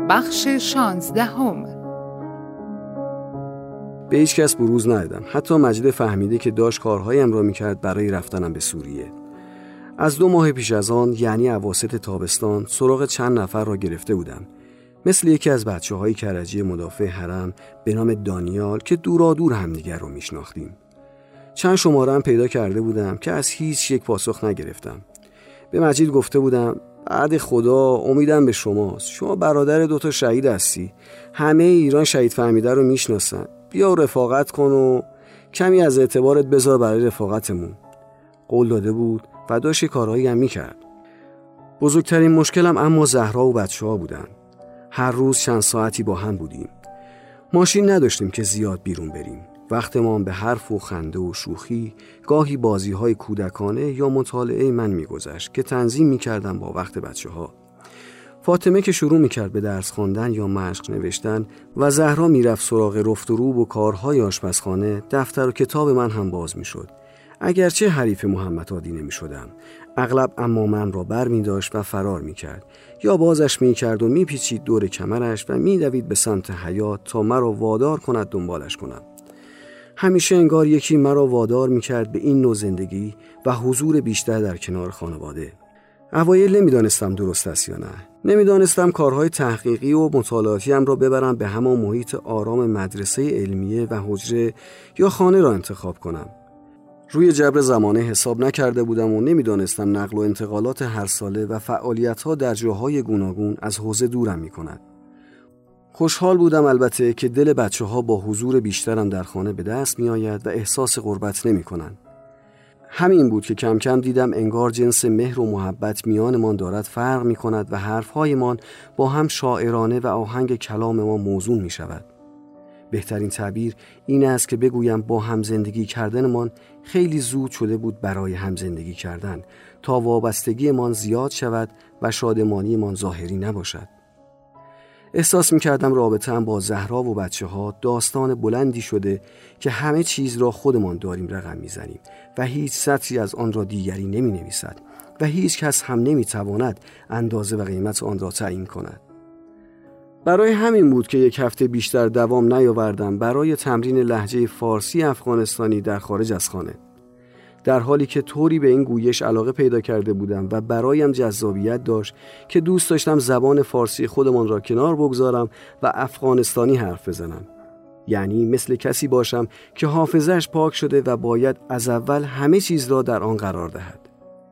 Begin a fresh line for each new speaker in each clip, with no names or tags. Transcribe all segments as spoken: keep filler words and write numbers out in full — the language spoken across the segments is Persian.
بخش شانزدهم.
به هیچ کس بروز ندادم. حتی مجید فهمیده که داشت کارهایم را میکرد برای رفتنم به سوریه. از دو ماه پیش از آن، یعنی اواسط تابستان، سراغ چند نفر را گرفته بودم. مثل یکی از بچه های کرجی مدافع حرم به نام دانیال که دورا دور همدیگر رو میشناختیم. چند شماره هم پیدا کرده بودم که از هیچ یک پاسخ نگرفتم. به مجید گفته بودم بعد خدا امیدم به شماست. شما برادر دوتا شهید هستی. همه ایران شهید فهمیده رو میشناسن. بیا رفاقت کن و کمی از اعتبارت بذار برای رفاقتمون. قول داده بود و داشت کارهایی هم میکرد. بزرگترین مشکلم اما زهرا و بچه ها بودن. هر روز چند ساعتی با هم بودیم. ماشین نداشتیم که زیاد بیرون بریم. وقتمان به حرف و خنده و شوخی، گاهی بازی‌های کودکانه یا مطالعه من می‌گذشت که تنظیم می‌کردم با وقت بچه‌ها. فاطمه که شروع می‌کرد به درس خواندن یا مشق نوشتن و زهرا می‌رفت سراغ رفت و روب و کارهای آشپزخانه، دفتر و کتاب من هم باز می‌شد. اگرچه حریف محمد عادی نمی‌شدم، اغلب اما من را بر می‌داشت و فرار می‌کرد یا بازش می‌کرد و می‌پیچید دور کمرش و می‌دوید به سمت حیاط تا مرا وادار کند دنبالش کنم. همیشه انگار یکی مرا وادار میکرد به این نوع زندگی و حضور بیشتر در کنار خانواده. اوایل نمیدانستم درست است یا نه. نمیدانستم کارهای تحقیقی و مطالعاتی هم را ببرم به همان محیط آرام مدرسه علمیه و حجره یا خانه را انتخاب کنم. روی جبر زمانه حساب نکرده بودم و نمیدانستم نقل و انتقالات هر ساله و فعالیت‌ها در جاهای گوناگون از حوزه دورم میکند. خوشحال بودم البته که دل بچه ها با حضور بیشترم در خانه به دست می آید و احساس غربت نمی کنن. همین بود که کم کم دیدم انگار جنس مهر و محبت میانمان دارد فرق می کند و حرفهایمان با هم شاعرانه و آهنگ کلام ما موزون می شود. بهترین تعبیر این است که بگویم با هم زندگی کردنمان خیلی زود شده بود برای هم زندگی کردن تا وابستگیمان زیاد شود و شادمانیمان ظاهری نباشد. احساس می‌کردم رابطه‌ام با زهرا و بچه‌ها داستان بلندی شده که همه چیز را خودمان داریم رقم می‌زنیم و هیچ سطری از آن را دیگری نمی‌نویسد و هیچ کس هم نمی‌تواند اندازه و قیمت آن را تعیین کند. برای همین بود که یک هفته بیشتر دوام نیاوردم برای تمرین لهجه فارسی افغانستانی در خارج از خانه. در حالی که طوری به این گویش علاقه پیدا کرده بودم و برایم جذابیت داشت که دوست داشتم زبان فارسی خودمان را کنار بگذارم و افغانستانی حرف بزنم. یعنی مثل کسی باشم که حافظه‌اش پاک شده و باید از اول همه چیز را در آن قرار دهد.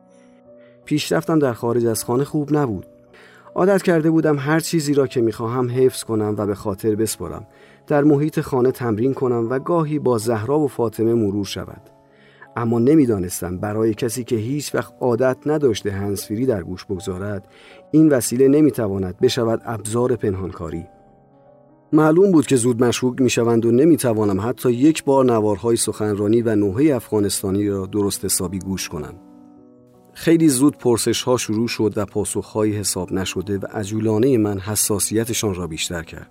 پیشرفتم در خارج از خانه خوب نبود. عادت کرده بودم هر چیزی را که می‌خواهم حفظ کنم و به خاطر بسپارم. در محیط خانه تمرین کنم و گاهی با زهرا و فاطمه مرور شود. اما نمیدانستم برای کسی که هیچ وقت عادت نداشته هندزفری در گوش بگذارد، این وسیله نمیتواند بشود ابزار پنهانکاری. معلوم بود که زود مشکوک میشوند و نمیتوانم حتی یک بار نوارهای سخنرانی و نوحه افغانستانی را درست حسابی گوش کنم. خیلی زود پرسش ها شروع شد و پاسخهای حساب نشده و عجولانه من حساسیتشان را بیشتر کرد.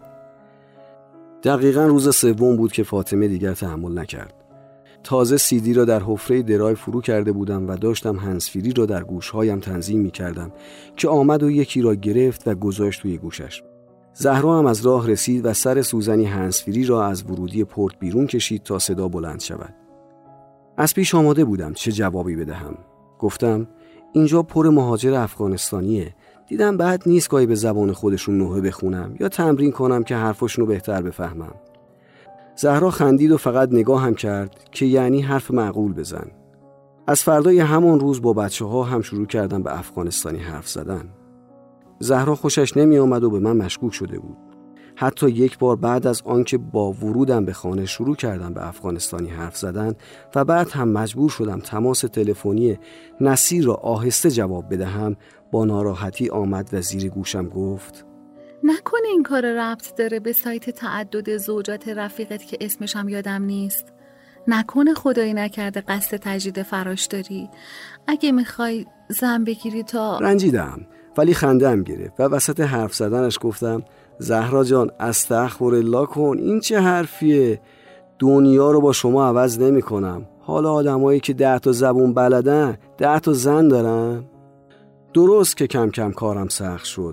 دقیقاً روز سوم بود که فاطمه دیگر تحمل نکرد. تازه سیدی را در حفره درایو فرو کرده بودم و داشتم هندزفری را در گوشهایم تنظیم می کردم که آمد و یکی را گرفت و گذاشت توی گوشش. زهرا هم از راه رسید و سر سوزنی هندزفری را از ورودی پورت بیرون کشید تا صدا بلند شود. از پیش آماده بودم چه جوابی بدهم. گفتم اینجا پر مهاجر افغانستانیه. دیدم بعد نیست گاهی به زبان خودشون نوحه بخونم یا تمرین کنم که حرفاشونو بهتر بفهمم. زهرا خندید و فقط نگاه هم کرد که یعنی حرف معقول بزن. از فردای همان روز با بچه ها هم شروع کردم به افغانستانی حرف زدن. زهرا خوشش نمی آمد و به من مشکوک شده بود. حتی یک بار بعد از آنکه با ورودم به خانه شروع کردم به افغانستانی حرف زدن و بعد هم مجبور شدم تماس تلفنی نصیر را آهسته جواب بدهم، با ناراحتی آمد و زیر گوشم گفت
نکنه این کار ربط داره به سایت تعدد زوجات رفیقت که اسمش هم یادم نیست؟ نکنه خدایی نکرده قصد تجدید فراش داری؟ اگه میخوای زن بگیری تا...
رنجیدم ولی خنده‌ام گرفت و وسط حرف زدنش گفتم زهرا جان استغفرالله کن، این چه حرفیه؟ دنیا رو با شما عوض نمی کنم. حالا آدمایی که ده تا زبون بلدن ده تا زن دارن. درست که کم کم کارم سخت شد،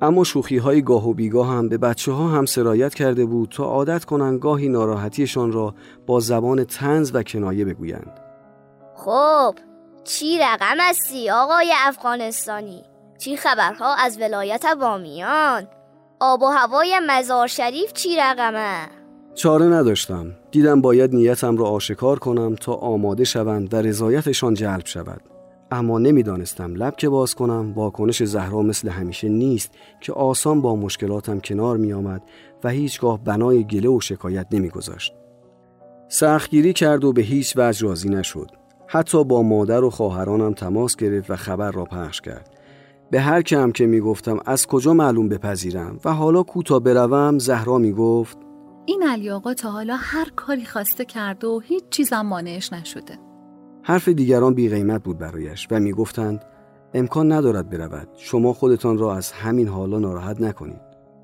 اما شوخی‌های گاه و بیگاه هم به بچه‌ها هم سرایت کرده بود تا عادت کنن گاهی ناراحتیشان را با زبان طنز و کنایه بگویند.
خب چی رقم هستی آقای افغانستانی؟ چی خبرها از ولایت بامیان؟ آب و هوای مزار شریف چی رقمه؟
چاره نداشتم. دیدم باید نیتم را آشکار کنم تا آماده شوند و رضایتشان جلب شود. اما نمیدانستم لب که باز کنم واکنش زهرا مثل همیشه نیست که آسان با مشکلاتم کنار می آمد و هیچگاه بنای گله و شکایت نمی گذاشت. سختگیری کرد و به هیچ وجه راضی نشد. حتی با مادر و خواهرانم تماس گرفت و خبر را پخش کرد. به هر کم که می گفتم از کجا معلوم بپذیرم و حالا کوتا بروم، زهرا می گفت
این علی آقا تا حالا هر کاری خواسته کرده و هیچ چیزم مانعش نشده.
حرف دیگران بی قیمت بود برایش و می گفتند امکان ندارد برود، شما خودتان را از همین حالا ناراحت نکنید.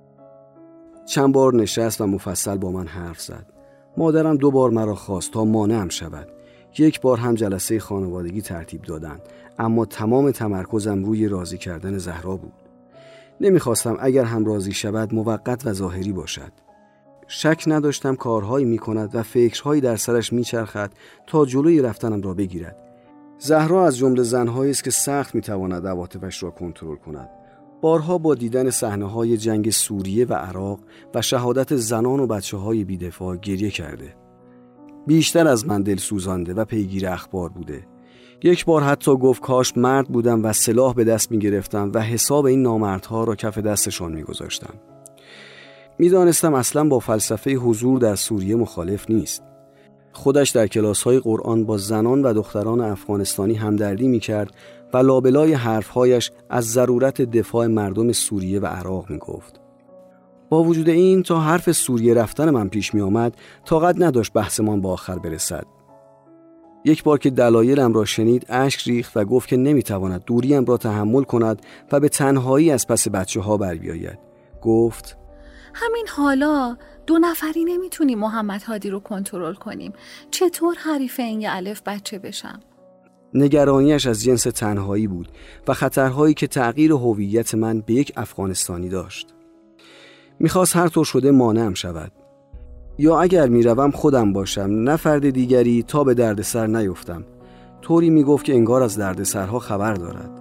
چند بار نشست و مفصل با من حرف زد. مادرم دو بار مرا خواست تا مانعم شود. یک بار هم جلسه خانوادگی ترتیب دادند، اما تمام تمرکزم روی راضی کردن زهرا بود. نمیخواستم اگر هم راضی شود موقت و ظاهری باشد. شک نداشتم کارهایی میکند و فکرهایی در سرش میچرخد تا جلوی رفتنم را بگیرد. زهرا از جمله زنهایی است که سخت میتواند عواطفش را کنترل کند. بارها با دیدن صحنه‌های جنگ سوریه و عراق و شهادت زنان و بچه‌های بی‌دفاع گریه کرده. بیشتر از من دل سوزانده و پیگیر اخبار بوده. یک بار حتی گفت کاش مرد بودم و سلاح به دست می گرفتم و حساب این نامردها را کف دستشان می گذاشتم. می دانستم اصلا با فلسفه حضور در سوریه مخالف نیست. خودش در کلاس‌های قرآن با زنان و دختران افغانستانی همدردی می کرد و لابلای حرفهایش از ضرورت دفاع مردم سوریه و عراق می گفت. با وجود این تا حرف سوریه رفتن من پیش می آمد طاقت نداشت بحثمان با آخر برسد. یک بار که دلایلم را شنید اشک ریخت و گفت که نمیتواند دوریم را تحمل کند و به تنهایی از پس بچه ها بر بیاید. گفت
همین حالا دو نفری نمیتونیم محمد هادی رو کنترل کنیم. چطور حریف این یه الف بچه بشم؟
نگرانیش از جنس تنهایی بود و خطرهایی که تغییر هویت من به یک افغانستانی داشت. میخواست هر طور شده مانعم شود. یا اگر میروم خودم باشم نه فرد دیگری تا به دردسر نیفتم. طوری میگفت که انگار از دردسرها خبر دارد.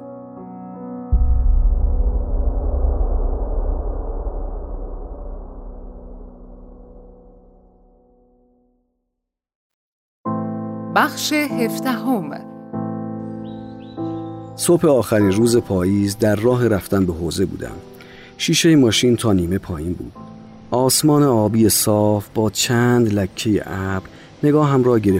بخش هفدهم.
صبح آخرین روز پاییز در راه رفتن به حوزه بودم. شیشه ماشین تا نیمه پایین بود. آسمان آبی صاف با چند لکه ابر نگاهم را گرفت.